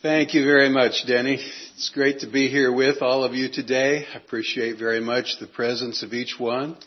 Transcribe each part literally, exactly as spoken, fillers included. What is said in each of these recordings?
Thank you very much, Denny. It's great to be here with all of you today. I appreciate very much the presence of each one.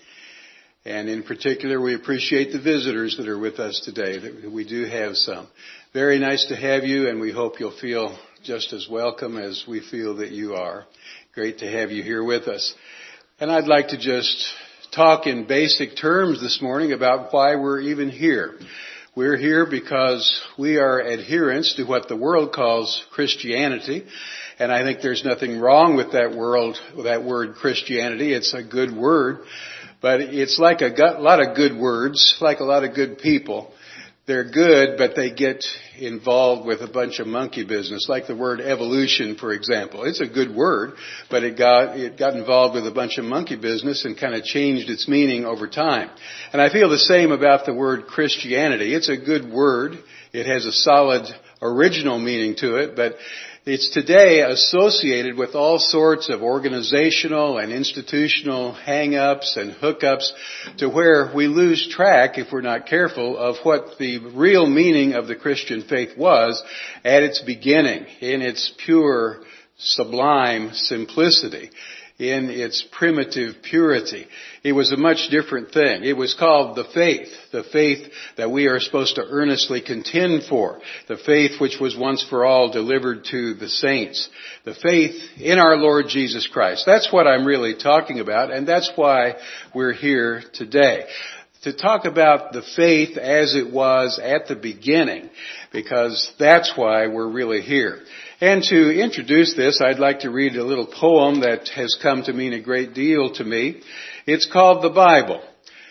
And in particular, we appreciate the visitors that are with us today. That we do have some. Very nice to have you, and we hope you'll feel just as welcome as we feel that you are. Great to have you here with us. And I'd like to just talk in basic terms this morning about why we're even here. We're here because we are adherents to what the world calls Christianity. And I think there's nothing wrong with that world, that word Christianity. It's a good word. But it's like a lot of good words, like a lot of good people. They're good, but they get involved with a bunch of monkey business, like the word evolution, for example. It's a good word, but it got it got involved with a bunch of monkey business and kind of changed its meaning over time. And I feel the same about the word Christianity. It's a good word. It has a solid original meaning to it, but it's today associated with all sorts of organizational and institutional hang-ups and hookups to where we lose track, if we're not careful, of what the real meaning of the Christian faith was at its beginning, in its pure, sublime simplicity, in its primitive purity. It was a much different thing. It was called the faith, the faith that we are supposed to earnestly contend for, the faith which was once for all delivered to the saints, the faith in our Lord Jesus Christ. That's what I'm really talking about, and that's why we're here today. To talk about the faith as it was at the beginning, because that's why we're really here. And to introduce this, I'd like to read a little poem that has come to mean a great deal to me. It's called The Bible.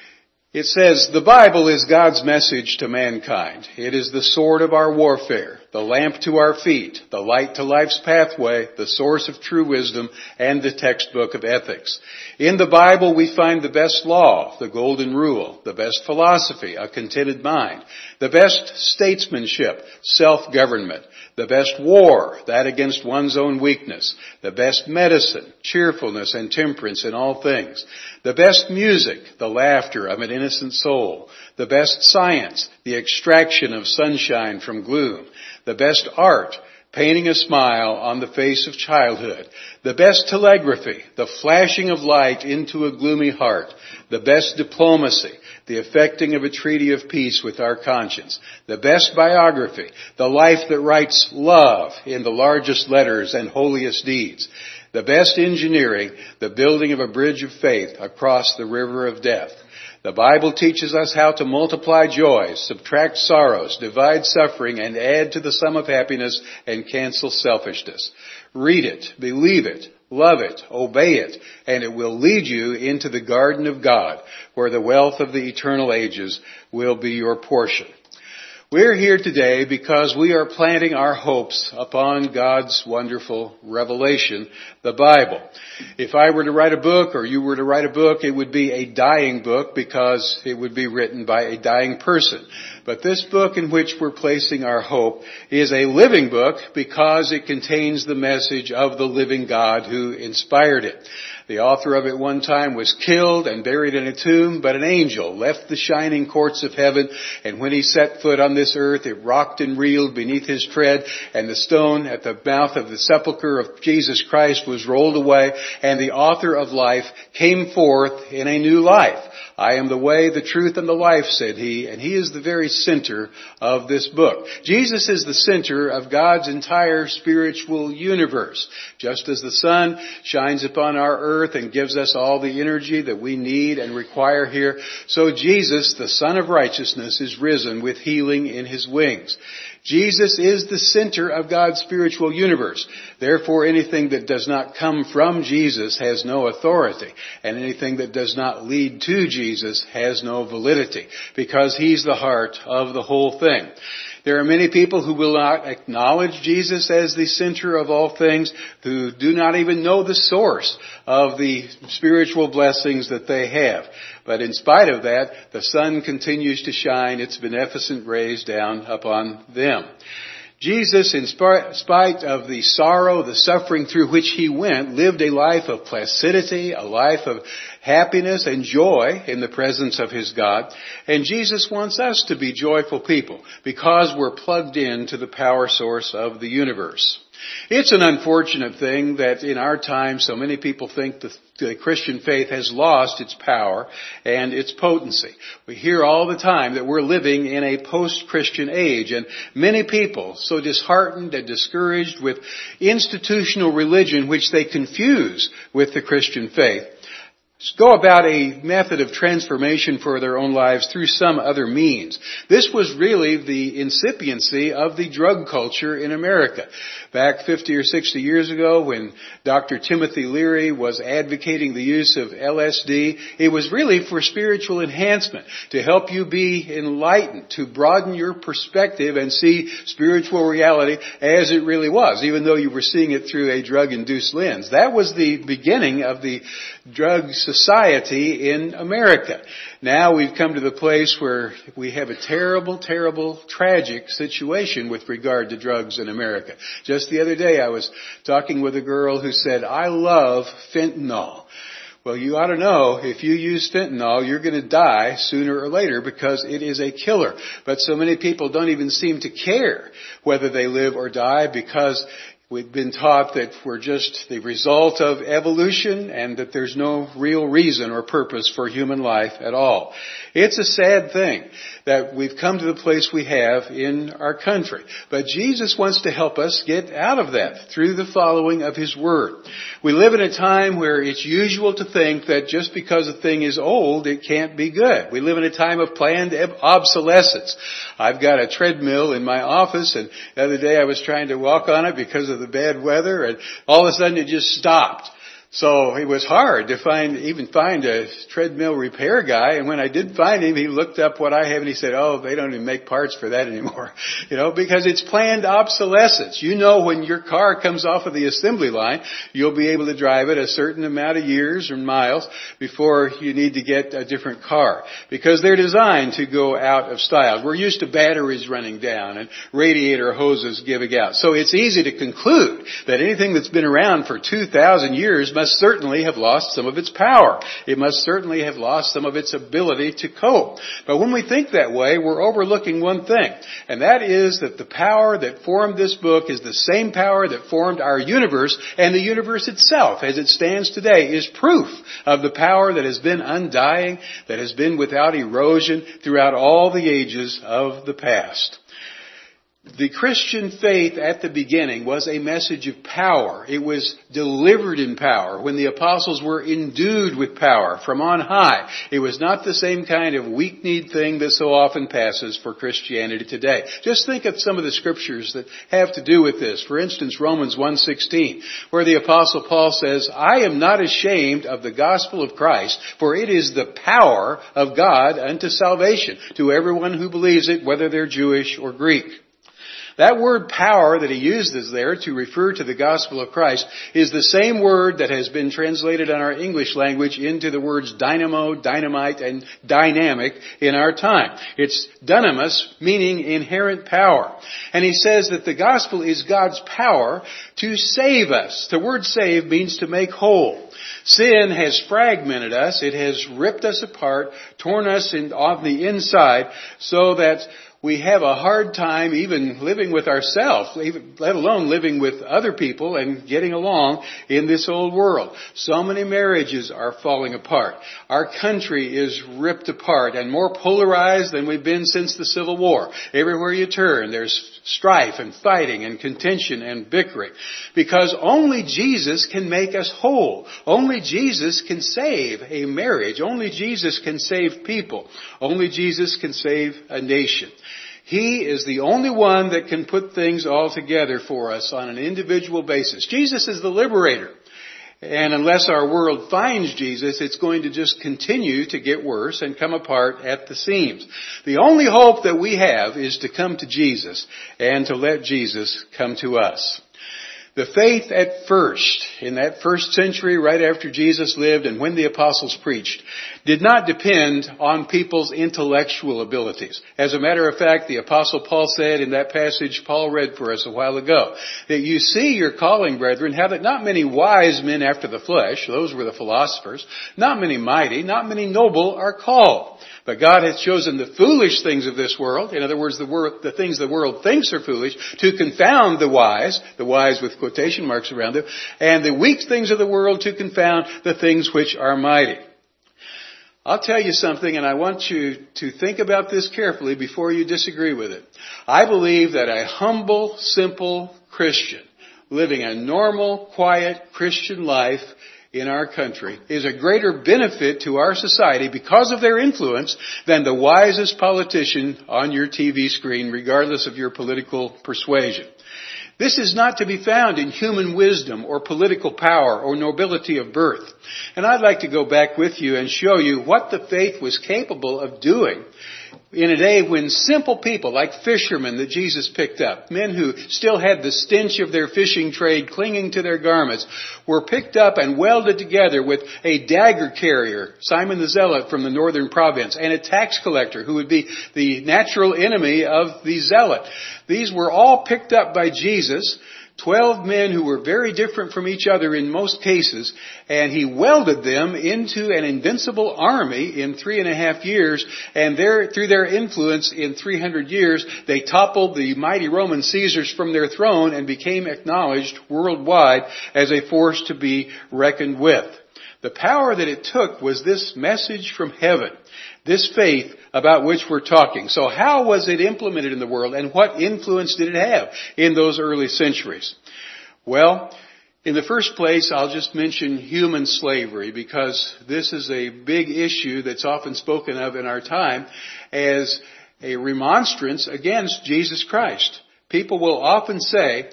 It says, "The Bible is God's message to mankind. It is the sword of our warfare, the lamp to our feet, the light to life's pathway, the source of true wisdom, and the textbook of ethics. In the Bible we find the best law, the golden rule, the best philosophy, a contented mind, the best statesmanship, self-government, the best war, that against one's own weakness, the best medicine, cheerfulness and temperance in all things, the best music, the laughter of an innocent soul, the best science, the extraction of sunshine from gloom, the best art, painting a smile on the face of childhood, the best telegraphy, the flashing of light into a gloomy heart, the best diplomacy, the effecting of a treaty of peace with our conscience, the best biography, the life that writes love in the largest letters and holiest deeds, the best engineering, the building of a bridge of faith across the river of death. The Bible teaches us how to multiply joys, subtract sorrows, divide suffering, and add to the sum of happiness and cancel selfishness. Read it, believe it, love it, obey it, and it will lead you into the garden of God, where the wealth of the eternal ages will be your portion." We're here today because we are planting our hopes upon God's wonderful revelation, the Bible. If I were to write a book, or you were to write a book, it would be a dying book because it would be written by a dying person. But this book in which we're placing our hope is a living book because it contains the message of the living God who inspired it. The author of it one time was killed and buried in a tomb, but an angel left the shining courts of heaven, and when he set foot on this earth, it rocked and reeled beneath his tread, and the stone at the mouth of the sepulchre of Jesus Christ was rolled away, and the author of life came forth in a new life. "I am the way, the truth, and the life," said he, and he is the very center of this book. Jesus is the center of God's entire spiritual universe. Just as the sun shines upon our earth and gives us all the energy that we need and require here, so Jesus, the Son of Righteousness, is risen with healing in his wings. Jesus is the center of God's spiritual universe. Therefore, anything that does not come from Jesus has no authority, and anything that does not lead to Jesus has no validity, because he's the heart of the whole thing. There are many people who will not acknowledge Jesus as the center of all things, who do not even know the source of the spiritual blessings that they have. But in spite of that, the sun continues to shine its beneficent rays down upon them. Jesus, in spite of the sorrow, the suffering through which he went, lived a life of placidity, a life of happiness and joy in the presence of his God. And Jesus wants us to be joyful people because we're plugged into the power source of the universe. It's an unfortunate thing that in our time so many people think the, the Christian faith has lost its power and its potency. We hear all the time that we're living in a post-Christian age, and many people so disheartened and discouraged with institutional religion which they confuse with the Christian faith, go about a method of transformation for their own lives through some other means. This was really the incipiency of the drug culture in America. Back fifty or sixty years ago, when Doctor Timothy Leary was advocating the use of L S D, it was really for spiritual enhancement, to help you be enlightened, to broaden your perspective and see spiritual reality as it really was, even though you were seeing it through a drug-induced lens. That was the beginning of the drug society in America. Now we've come to the place where we have a terrible, terrible, tragic situation with regard to drugs in America. Just the other day I was talking with a girl who said, "I love fentanyl." Well, you ought to know if you use fentanyl, you're going to die sooner or later because it is a killer. But so many people don't even seem to care whether they live or die because we've been taught that we're just the result of evolution and that there's no real reason or purpose for human life at all. It's a sad thing that we've come to the place we have in our country. But Jesus wants to help us get out of that through the following of His Word. We live in a time where it's usual to think that just because a thing is old, it can't be good. We live in a time of planned obsolescence. I've got a treadmill in my office, and the other day I was trying to walk on it because of the bad weather, and all of a sudden it just stopped. So it was hard to find, even find a treadmill repair guy. And when I did find him, he looked up what I have and he said, "Oh, they don't even make parts for that anymore." You know, because it's planned obsolescence. You know, when your car comes off of the assembly line, you'll be able to drive it a certain amount of years or miles before you need to get a different car. Because they're designed to go out of style. We're used to batteries running down and radiator hoses giving out. So it's easy to conclude that anything that's been around for two thousand years must certainly have lost some of its power. It must certainly have lost some of its ability to cope. But when we think that way, we're overlooking one thing, and that is that the power that formed this book is the same power that formed our universe, and the universe itself, as it stands today, is proof of the power that has been undying, that has been without erosion throughout all the ages of the past. The Christian faith at the beginning was a message of power. It was delivered in power when the apostles were endued with power from on high. It was not the same kind of weak-kneed thing that so often passes for Christianity today. Just think of some of the scriptures that have to do with this. For instance, Romans one sixteen, where the apostle Paul says, "I am not ashamed of the gospel of Christ, for it is the power of God unto salvation to everyone who believes it, whether they're Jewish or Greek." That word power that he uses there to refer to the gospel of Christ is the same word that has been translated in our English language into the words dynamo, dynamite, and dynamic in our time. It's dynamis, meaning inherent power. And he says that the gospel is God's power to save us. The word save means to make whole. Sin has fragmented us. It has ripped us apart, torn us in, on the inside, so that we have a hard time even living with ourselves, even, let alone living with other people and getting along in this old world. So many marriages are falling apart. Our country is ripped apart and more polarized than we've been since the Civil War. Everywhere you turn, there's strife and fighting and contention and bickering. Because only Jesus can make us whole. Only Jesus can save a marriage. Only Jesus can save people. Only Jesus can save a nation. He is the only one that can put things all together for us on an individual basis. Jesus is the liberator. And unless our world finds Jesus, it's going to just continue to get worse and come apart at the seams. The only hope that we have is to come to Jesus and to let Jesus come to us. The faith at first, in that first century right after Jesus lived and when the apostles preached, did not depend on people's intellectual abilities. As a matter of fact, the apostle Paul said in that passage Paul read for us a while ago, that you see your calling, brethren, how that not many wise men after the flesh, those were the philosophers, not many mighty, not many noble are called. But God hath chosen the foolish things of this world, in other words, the, wor- the things the world thinks are foolish, to confound the wise, the wise with quotation marks around them, and the weak things of the world to confound the things which are mighty. I'll tell you something, and I want you to think about this carefully before you disagree with it. I believe that a humble, simple Christian, living a normal, quiet Christian life in our country is a greater benefit to our society because of their influence than the wisest politician on your T V screen, regardless of your political persuasion. This is not to be found in human wisdom or political power or nobility of birth. And I'd like to go back with you and show you what the faith was capable of doing in a day when simple people like fishermen that Jesus picked up, men who still had the stench of their fishing trade clinging to their garments, were picked up and welded together with a dagger carrier, Simon the Zealot from the northern province, and a tax collector who would be the natural enemy of the zealot. These were all picked up by Jesus. Twelve men who were very different from each other in most cases, and he welded them into an invincible army in three and a half years, and there, through their influence in three hundred years, they toppled the mighty Roman Caesars from their throne and became acknowledged worldwide as a force to be reckoned with. The power that it took was this message from heaven, this faith about which we're talking. So how was it implemented in the world, and what influence did it have in those early centuries? Well, in the first place, I'll just mention human slavery, because this is a big issue that's often spoken of in our time as a remonstrance against Jesus Christ. People will often say,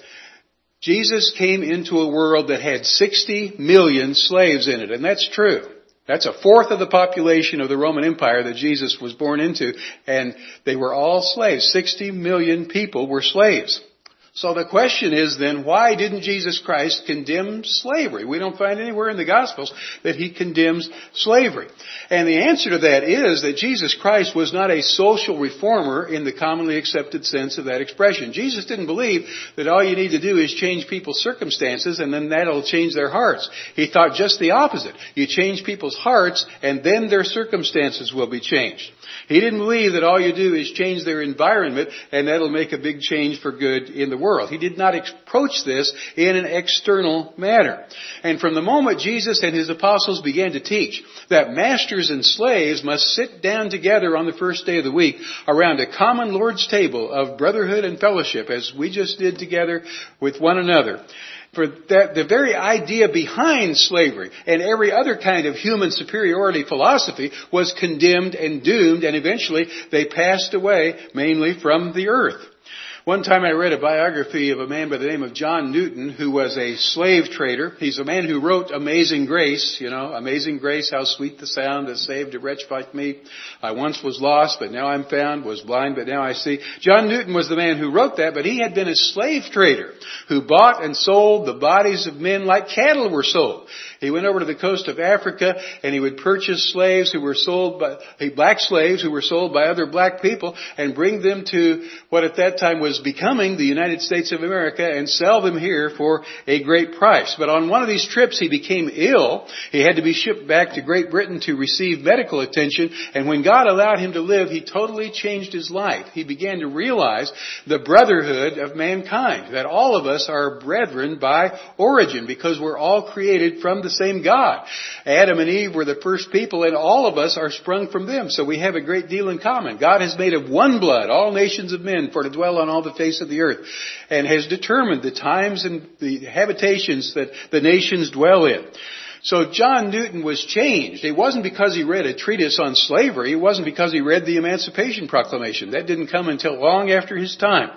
Jesus came into a world that had sixty million slaves in it, and that's true. That's a fourth of the population of the Roman Empire that Jesus was born into, and they were all slaves. sixty million people were slaves. So the question is then, why didn't Jesus Christ condemn slavery? We don't find anywhere in the Gospels that he condemns slavery. And the answer to that is that Jesus Christ was not a social reformer in the commonly accepted sense of that expression. Jesus didn't believe that all you need to do is change people's circumstances and then that'll change their hearts. He thought just the opposite. You change people's hearts and then their circumstances will be changed. He didn't believe that all you do is change their environment and that'll make a big change for good in the world. He did not approach this in an external manner. And from the moment Jesus and his apostles began to teach that masters and slaves must sit down together on the first day of the week around a common Lord's table of brotherhood and fellowship, as we just did together with one another, for that, the very idea behind slavery and every other kind of human superiority philosophy was condemned and doomed, and eventually they passed away mainly from the earth. One time I read a biography of a man by the name of John Newton, who was a slave trader. He's a man who wrote Amazing Grace, you know, Amazing Grace, how sweet the sound that saved a wretch like me. I once was lost, but now I'm found, was blind, but now I see. John Newton was the man who wrote that, but he had been a slave trader who bought and sold the bodies of men like cattle were sold. He went over to the coast of Africa and he would purchase slaves who were sold by, black slaves who were sold by other black people and bring them to what at that time was becoming the United States of America and sell them here for a great price. But on one of these trips he became ill. He had to be shipped back to Great Britain to receive medical attention. And when God allowed him to live, he totally changed his life. He began to realize the brotherhood of mankind, that all of us are brethren by origin because we're all created from the same God. Adam and Eve were the first people and all of us are sprung from them. So we have a great deal in common. God has made of one blood all nations of men for to dwell on all the face of the earth, and has determined the times and the habitations that the nations dwell in. So John Newton was changed. It wasn't because he read a treatise on slavery. It wasn't because he read the Emancipation Proclamation. That didn't come until long after his time.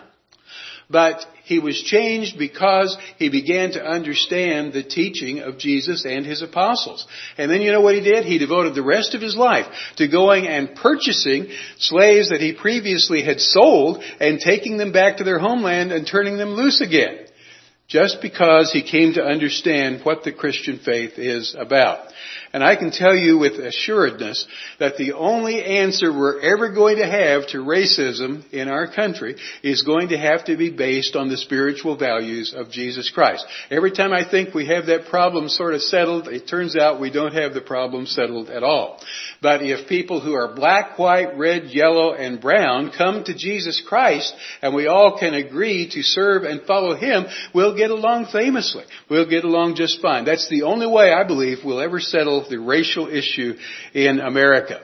But he was changed because he began to understand the teaching of Jesus and his apostles. And then you know what he did? He devoted the rest of his life to going and purchasing slaves that he previously had sold and taking them back to their homeland and turning them loose again. just because he came to understand what the Christian faith is about. And I can tell you with assuredness that the only answer we're ever going to have to racism in our country is going to have to be based on the spiritual values of Jesus Christ. Every time I think we have that problem sort of settled, it turns out we don't have the problem settled at all. But if people who are black, white, red, yellow, and brown come to Jesus Christ and we all can agree to serve and follow Him, we'll get along famously. We'll get along just fine. That's the only way I believe we'll ever settle the racial issue in America.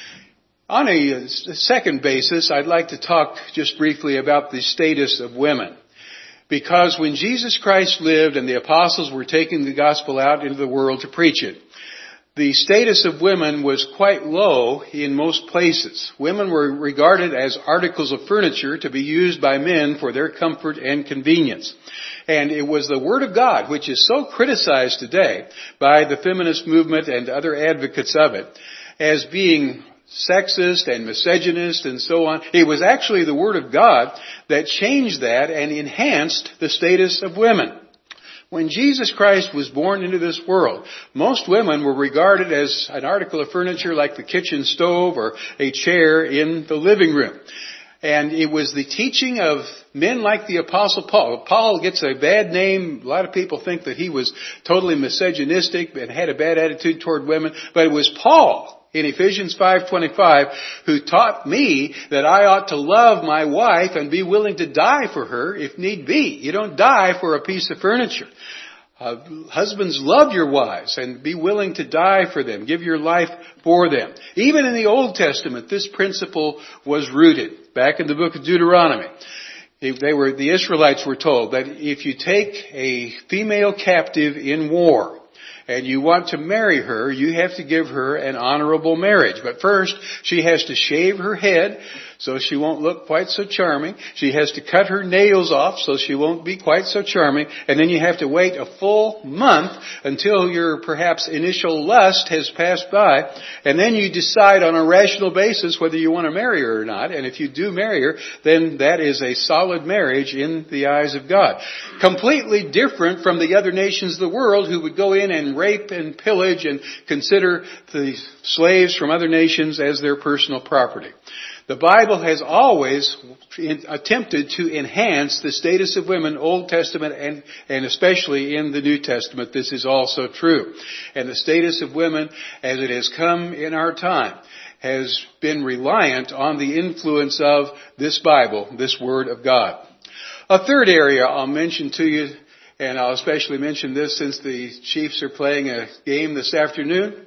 On a second basis, I'd like to talk just briefly about the status of women. Because when Jesus Christ lived and the apostles were taking the gospel out into the world to preach it, the status of women was quite low in most places. Women were regarded as articles of furniture to be used by men for their comfort and convenience. And it was the Word of God, which is so criticized today by the feminist movement and other advocates of it, as being sexist and misogynist and so on. It was actually the Word of God that changed that and enhanced the status of women. When Jesus Christ was born into this world, most women were regarded as an article of furniture like the kitchen stove or a chair in the living room. And it was the teaching of men like the Apostle Paul. Paul gets a bad name. A lot of people think that he was totally misogynistic and had a bad attitude toward women. But it was Paul in Ephesians five twenty-five who taught me that I ought to love my wife and be willing to die for her if need be. You don't die for a piece of furniture. Uh, husbands, love your wives and be willing to die for them. Give your life for them. Even in the Old Testament, this principle was rooted. Back in the book of Deuteronomy, they were, the Israelites were told that if you take a female captive in war and you want to marry her, you have to give her an honorable marriage. But first, she has to shave her head so she won't look quite so charming. She has to cut her nails off so she won't be quite so charming. And then you have to wait a full month until your perhaps initial lust has passed by. And then you decide on a rational basis whether you want to marry her or not. And if you do marry her, then that is a solid marriage in the eyes of God. Completely different from the other nations of the world who would go in and rape and pillage and consider the slaves from other nations as their personal property. The Bible has always attempted to enhance the status of women, Old Testament and, and especially in the New Testament. This is also true. And the status of women, as it has come in our time, has been reliant on the influence of this Bible, this Word of God. A third area I'll mention to you, and I'll especially mention this since the Chiefs are playing a game this afternoon,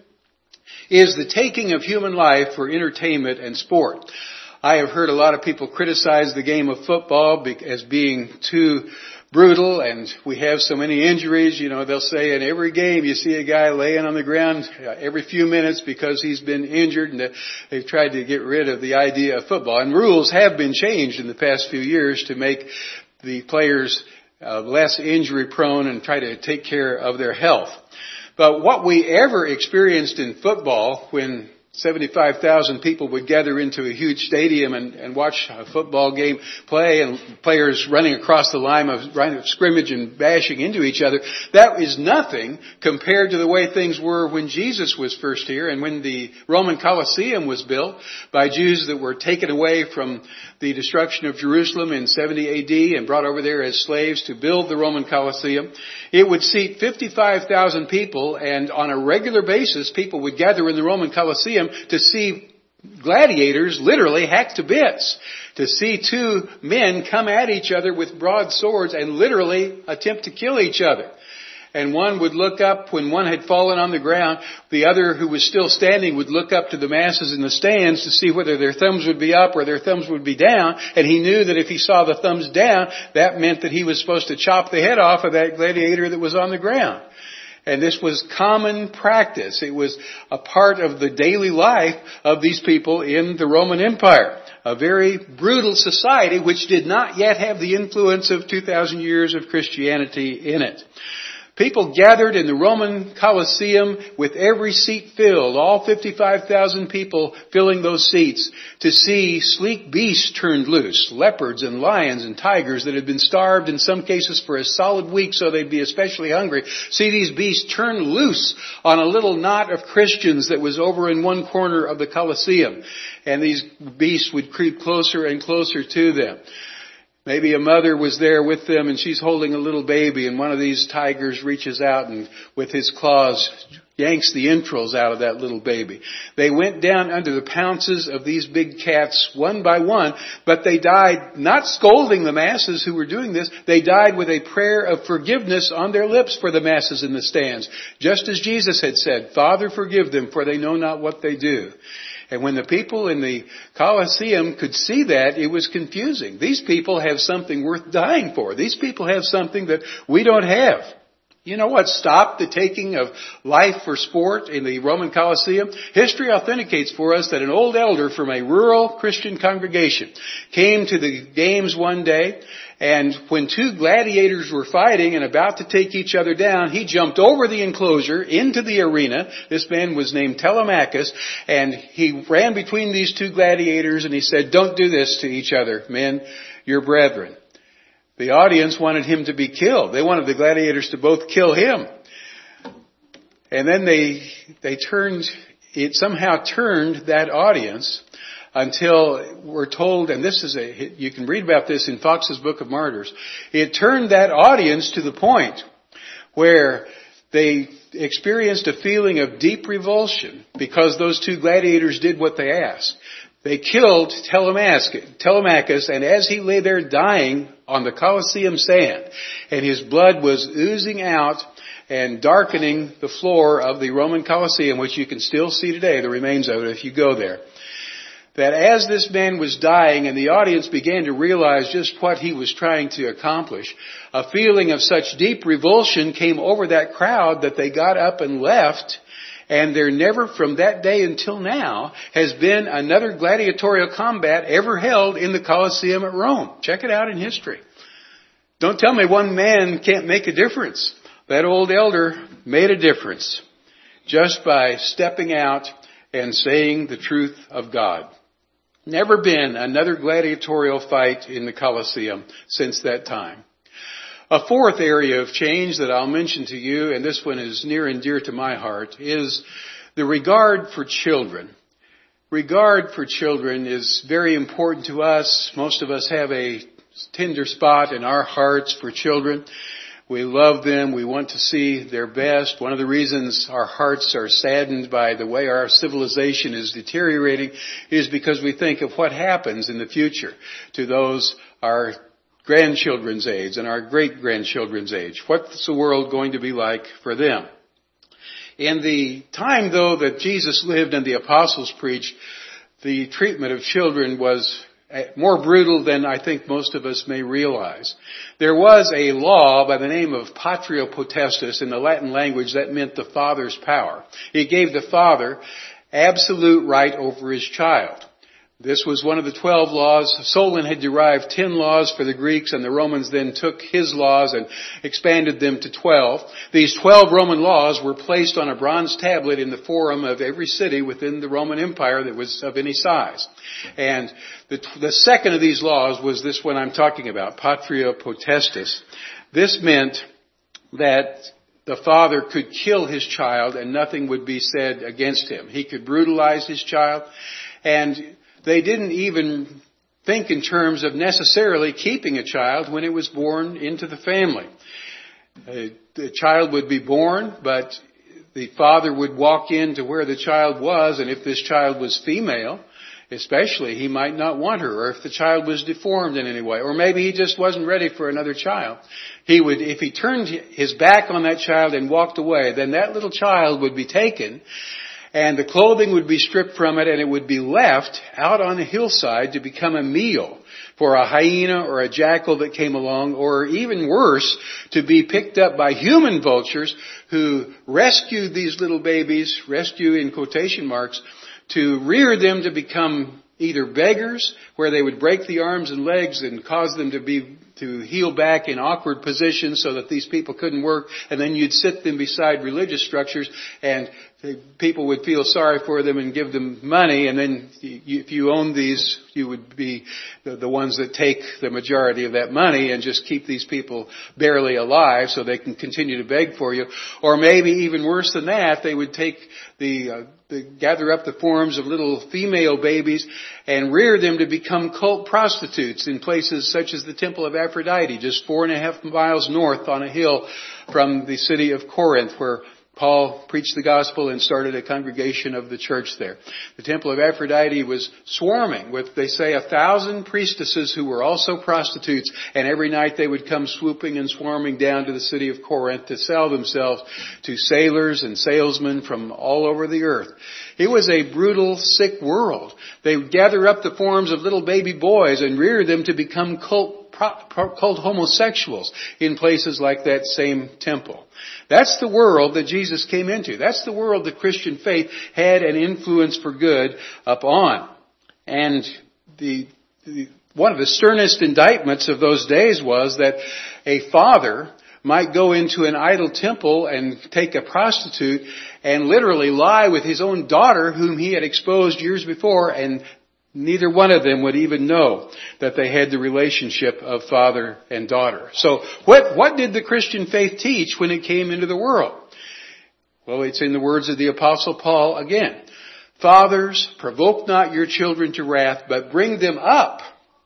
is the taking of human life for entertainment and sport. I have heard a lot of people criticize the game of football as being too brutal and we have so many injuries. You know, they'll say in every game you see a guy laying on the ground every few minutes because he's been injured, and they've tried to get rid of the idea of football. And rules have been changed in the past few years to make the players uh, less injury prone and try to take care of their health. But what we ever experienced in football when seventy-five thousand people would gather into a huge stadium and, and watch a football game play and players running across the line of, line of scrimmage and bashing into each other, that is nothing compared to the way things were when Jesus was first here and when the Roman Colosseum was built by Jews that were taken away from the destruction of Jerusalem in seventy A D and brought over there as slaves to build the Roman Colosseum. It would seat fifty-five thousand people, and on a regular basis people would gather in the Roman Colosseum to see gladiators literally hacked to bits, to see two men come at each other with broadswords and literally attempt to kill each other. And one would look up when one had fallen on the ground. The other, who was still standing, would look up to the masses in the stands to see whether their thumbs would be up or their thumbs would be down. And he knew that if he saw the thumbs down, that meant that he was supposed to chop the head off of that gladiator that was on the ground. And this was common practice. It was a part of the daily life of these people in the Roman Empire. A very brutal society which did not yet have the influence of two thousand years of Christianity in it. People gathered in the Roman Colosseum with every seat filled, all fifty-five thousand people filling those seats, to see sleek beasts turned loose, leopards and lions and tigers that had been starved in some cases for a solid week so they'd be especially hungry. See these beasts turned loose on a little knot of Christians that was over in one corner of the Colosseum. And these beasts would creep closer and closer to them. Maybe a mother was there with them and she's holding a little baby, and one of these tigers reaches out and with his claws yanks the entrails out of that little baby. They went down under the pounces of these big cats one by one, but they died not scolding the masses who were doing this. They died with a prayer of forgiveness on their lips for the masses in the stands. Just as Jesus had said, "Father, forgive them, for they know not what they do." And when the people in the Colosseum could see that, it was confusing. These people have something worth dying for. These people have something that we don't have. You know what stopped the taking of life for sport in the Roman Colosseum? History authenticates for us that an old elder from a rural Christian congregation came to the games one day, and when two gladiators were fighting and about to take each other down, he jumped over the enclosure into the arena. This man was named Telemachus, and he ran between these two gladiators and he said, "Don't do this to each other, men, you're brethren." The audience wanted him to be killed. They wanted the gladiators to both kill him. And then they, they turned, it somehow turned that audience until we're told, and this is a, you can read about this in Fox's Book of Martyrs. It turned that audience to the point where they experienced a feeling of deep revulsion because those two gladiators did what they asked. They killed Telemachus, and as he lay there dying on the Colosseum sand, and his blood was oozing out and darkening the floor of the Roman Colosseum, which you can still see today, the remains of it if you go there, that as this man was dying and the audience began to realize just what he was trying to accomplish, a feeling of such deep revulsion came over that crowd that they got up and left. And there never, from that day until now, has been another gladiatorial combat ever held in the Colosseum at Rome. Check it out in history. Don't tell me one man can't make a difference. That old elder made a difference just by stepping out and saying the truth of God. Never been another gladiatorial fight in the Colosseum since that time. A fourth area of change that I'll mention to you, and this one is near and dear to my heart, is the regard for children. Regard for children is very important to us. Most of us have a tender spot in our hearts for children. We love them. We want to see their best. One of the reasons our hearts are saddened by the way our civilization is deteriorating is because we think of what happens in the future to those our grandchildren's age and our great-grandchildren's age. What's the world going to be like for them? In the time, though, that Jesus lived and the apostles preached, the treatment of children was more brutal than I think most of us may realize. There was a law by the name of patria potestas in the Latin language that meant the father's power. It gave the father absolute right over his child. This was one of the twelve laws. Solon had derived ten laws for the Greeks, and the Romans then took his laws and expanded them to twelve. These twelve Roman laws were placed on a bronze tablet in the forum of every city within the Roman Empire that was of any size. And the, the second of these laws was this one I'm talking about, patria potestas. This meant that the father could kill his child and nothing would be said against him. He could brutalize his child, and they didn't even think in terms of necessarily keeping a child when it was born into the family. Uh, the child would be born, but the father would walk into where the child was, and if this child was female, especially, he might not want her, or if the child was deformed in any way, or maybe he just wasn't ready for another child. He would, if he turned his back on that child and walked away, then that little child would be taken, and the clothing would be stripped from it, and it would be left out on the hillside to become a meal for a hyena or a jackal that came along, or even worse, to be picked up by human vultures who rescued these little babies, rescue in quotation marks, to rear them to become either beggars, where they would break the arms and legs and cause them to be to heel back in awkward positions so that these people couldn't work, and then you'd sit them beside religious structures, and people would feel sorry for them and give them money, and then you, if you owned these, you would be the, the ones that take the majority of that money and just keep these people barely alive so they can continue to beg for you. Or maybe even worse than that, they would take the, uh, the gather up the forms of little female babies and rear them to become cult prostitutes in places such as the Temple of Aphrodite, just four and a half miles north on a hill from the city of Corinth, where Paul preached the gospel and started a congregation of the church there. The Temple of Aphrodite was swarming with, they say, a thousand priestesses who were also prostitutes, and every night they would come swooping and swarming down to the city of Corinth to sell themselves to sailors and salesmen from all over the earth. It was a brutal, sick world. They would gather up the forms of little baby boys and rear them to become cult cult homosexuals in places like that same temple. That's the world that Jesus came into. That's the world that Christian faith had an influence for good upon. And the, the one of the sternest indictments of those days was that a father might go into an idol temple and take a prostitute and literally lie with his own daughter whom he had exposed years before, and neither one of them would even know that they had the relationship of father and daughter. So what, what did the Christian faith teach when it came into the world? Well, it's in the words of the Apostle Paul again. Fathers, provoke not your children to wrath, but bring them up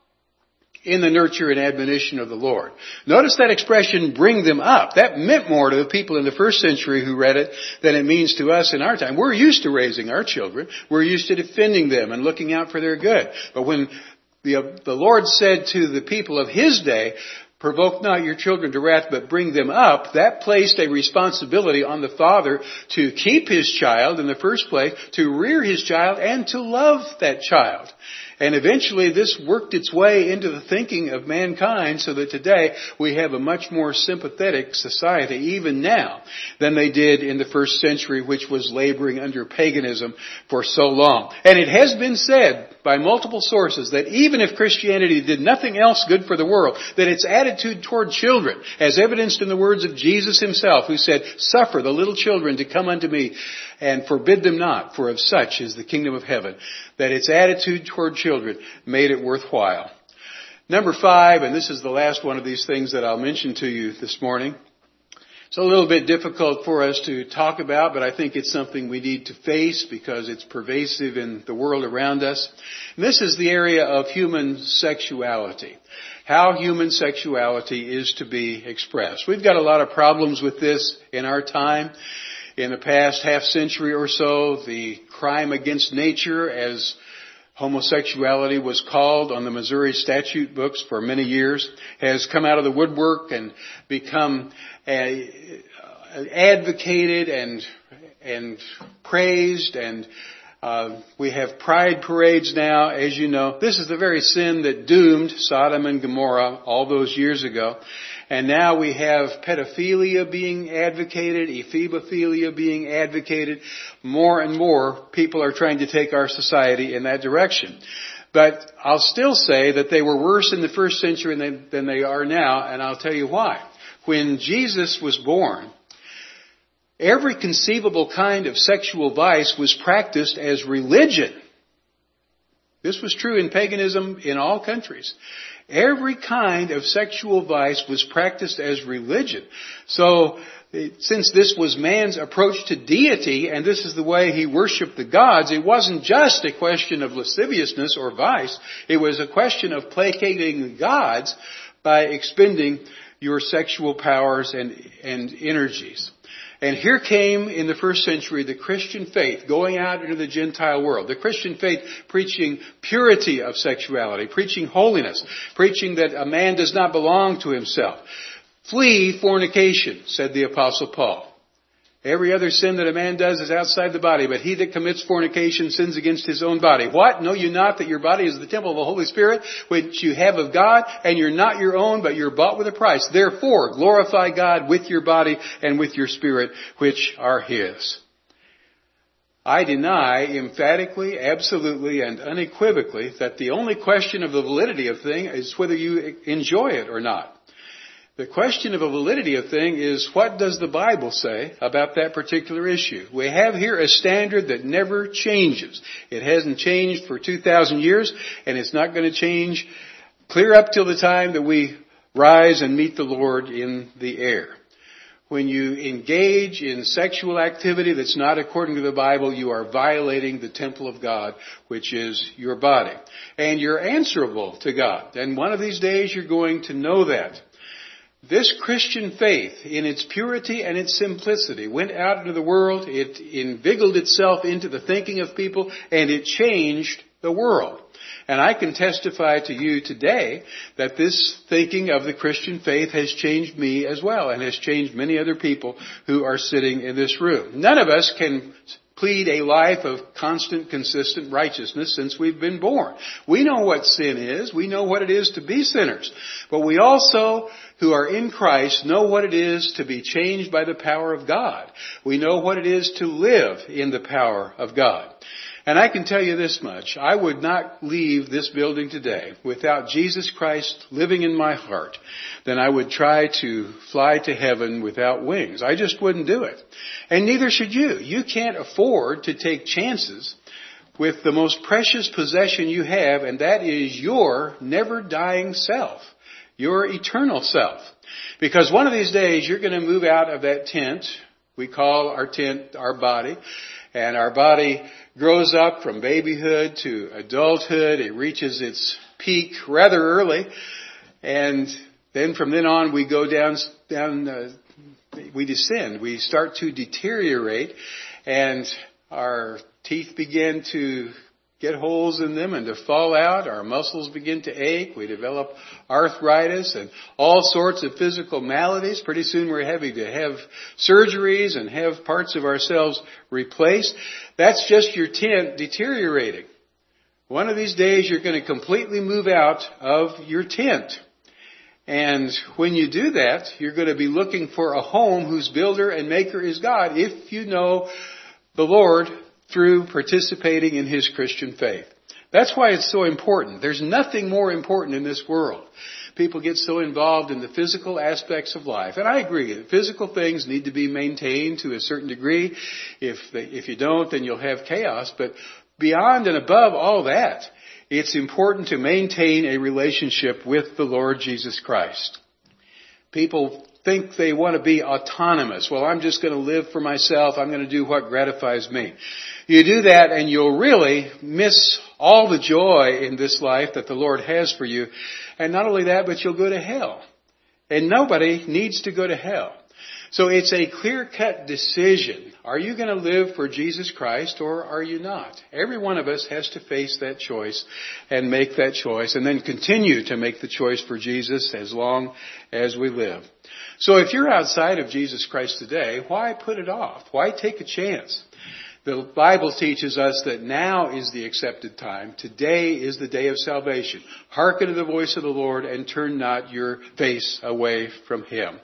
in the nurture and admonition of the Lord. Notice that expression, bring them up. That meant more to the people in the first century who read it than it means to us in our time. We're used to raising our children. We're used to defending them and looking out for their good. But when the, the Lord said to the people of His day, provoke not your children to wrath, but bring them up, that placed a responsibility on the father to keep his child in the first place, to rear his child, and to love that child. And eventually this worked its way into the thinking of mankind so that today we have a much more sympathetic society, even now, than they did in the first century, which was laboring under paganism for so long. And it has been said by multiple sources that even if Christianity did nothing else good for the world, that its attitude toward children, as evidenced in the words of Jesus Himself, who said, suffer the little children to come unto me and forbid them not, for of such is the kingdom of heaven, that its attitude toward children made it worthwhile. Number five, and this is the last one of these things that I'll mention to you this morning. It's a little bit difficult for us to talk about, but I think it's something we need to face because it's pervasive in the world around us. And this is the area of human sexuality. How human sexuality is to be expressed. We've got a lot of problems with this in our time. In the past half century or so, the crime against nature, as homosexuality was called on the Missouri statute books for many years, has come out of the woodwork and become a, uh, advocated and and praised, and uh, we have pride parades now, as you know. This is the very sin that doomed Sodom and Gomorrah all those years ago. And now we have pedophilia being advocated, ephebophilia being advocated. More and more people are trying to take our society in that direction. But I'll still say that they were worse in the first century than, than they are now, and I'll tell you why. When Jesus was born, every conceivable kind of sexual vice was practiced as religion. This was true in paganism in all countries. Every kind of sexual vice was practiced as religion. So, since this was man's approach to deity, and this is the way he worshipped the gods, it wasn't just a question of lasciviousness or vice. It was a question of placating the gods by expending your sexual powers and, and energies. And here came in the first century the Christian faith going out into the Gentile world. The Christian faith preaching purity of sexuality, preaching holiness, preaching that a man does not belong to himself. Flee fornication, said the Apostle Paul. Every other sin that a man does is outside the body, but he that commits fornication sins against his own body. What? Know you not that your body is the temple of the Holy Spirit, which you have of God, and you're not your own, but you're bought with a price. Therefore, glorify God with your body and with your spirit, which are His. I deny emphatically, absolutely, and unequivocally that the only question of the validity of a thing is whether you enjoy it or not. The question of the validity of a thing is, what does the Bible say about that particular issue? We have here a standard that never changes. It hasn't changed for two thousand years, and it's not going to change clear up till the time that we rise and meet the Lord in the air. When you engage in sexual activity that's not according to the Bible, you are violating the temple of God, which is your body. And you're answerable to God. And one of these days you're going to know that. This Christian faith, in its purity and its simplicity, went out into the world, it inveigled itself into the thinking of people, and it changed the world. And I can testify to you today that this thinking of the Christian faith has changed me as well, and has changed many other people who are sitting in this room. None of us can plead a life of constant, consistent righteousness since we've been born. We know what sin is. We know what it is to be sinners. But we also, who are in Christ, know what it is to be changed by the power of God. We know what it is to live in the power of God. And I can tell you this much. I would not leave this building today without Jesus Christ living in my heart. Then I would try to fly to heaven without wings. I just wouldn't do it. And neither should you. You can't afford to take chances with the most precious possession you have, and that is your never-dying self, your eternal self. Because one of these days you're going to move out of that tent. We call our tent our body. And our body grows up from babyhood to adulthood. It reaches its peak rather early. And then from then on we go down, down uh, we descend. We start to deteriorate, and our teeth begin to get holes in them and to fall out. Our muscles begin to ache. We develop arthritis and all sorts of physical maladies. Pretty soon we're having to have surgeries and have parts of ourselves replaced. That's just your tent deteriorating. One of these days you're going to completely move out of your tent. And when you do that, you're going to be looking for a home whose builder and maker is God, if you know the Lord through participating in His Christian faith. That's why it's so important. There's nothing more important in this world. People get so involved in the physical aspects of life. And I agree that physical things need to be maintained to a certain degree. If they, if you don't, then you'll have chaos. But beyond and above all that, it's important to maintain a relationship with the Lord Jesus Christ. People think they want to be autonomous. Well, I'm just going to live for myself. I'm going to do what gratifies me. You do that and you'll really miss all the joy in this life that the Lord has for you. And not only that, but you'll go to hell. And nobody needs to go to hell. So it's a clear-cut decision. Are you going to live for Jesus Christ or are you not? Every one of us has to face that choice and make that choice and then continue to make the choice for Jesus as long as we live. So if you're outside of Jesus Christ today, why put it off? Why take a chance? The Bible teaches us that now is the accepted time. Today is the day of salvation. Hearken to the voice of the Lord and turn not your face away from Him.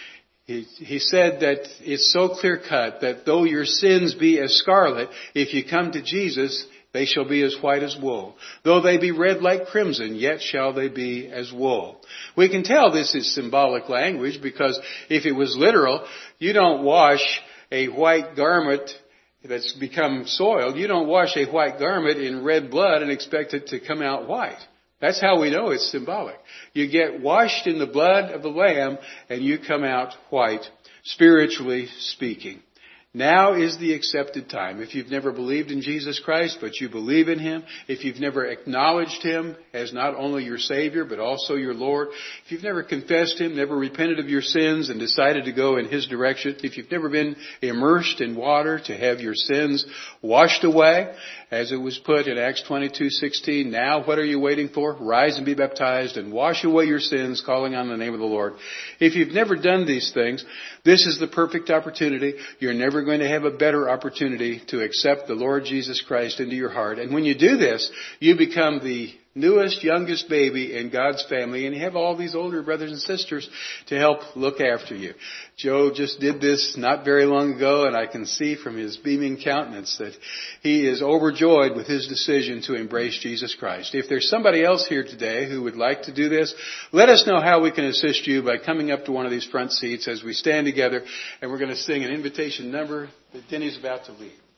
He, he said that it's so clear-cut that though your sins be as scarlet, if you come to Jesus, they shall be as white as wool. Though they be red like crimson, yet shall they be as wool. We can tell this is symbolic language because if it was literal, you don't wash a white garment that's become soiled. You don't wash a white garment in red blood and expect it to come out white. That's how we know it's symbolic. You get washed in the blood of the Lamb and you come out white, spiritually speaking. Now is the accepted time. If you've never believed in Jesus Christ, but you believe in Him, if you've never acknowledged Him as not only your Savior, but also your Lord, if you've never confessed Him, never repented of your sins and decided to go in His direction, if you've never been immersed in water to have your sins washed away, as it was put in Acts twenty-two sixteen, now what are you waiting for? Rise and be baptized and wash away your sins, calling on the name of the Lord. If you've never done these things, this is the perfect opportunity. You're never going to have a better opportunity to accept the Lord Jesus Christ into your heart. And when you do this, you become the newest, youngest baby in God's family, and you have all these older brothers and sisters to help look after you. Joe just did this not very long ago, and I can see from his beaming countenance that he is overjoyed with his decision to embrace Jesus Christ. If there's somebody else here today who would like to do this, let us know how we can assist you by coming up to one of these front seats as we stand together, and we're going to sing an invitation number that Denny's about to lead.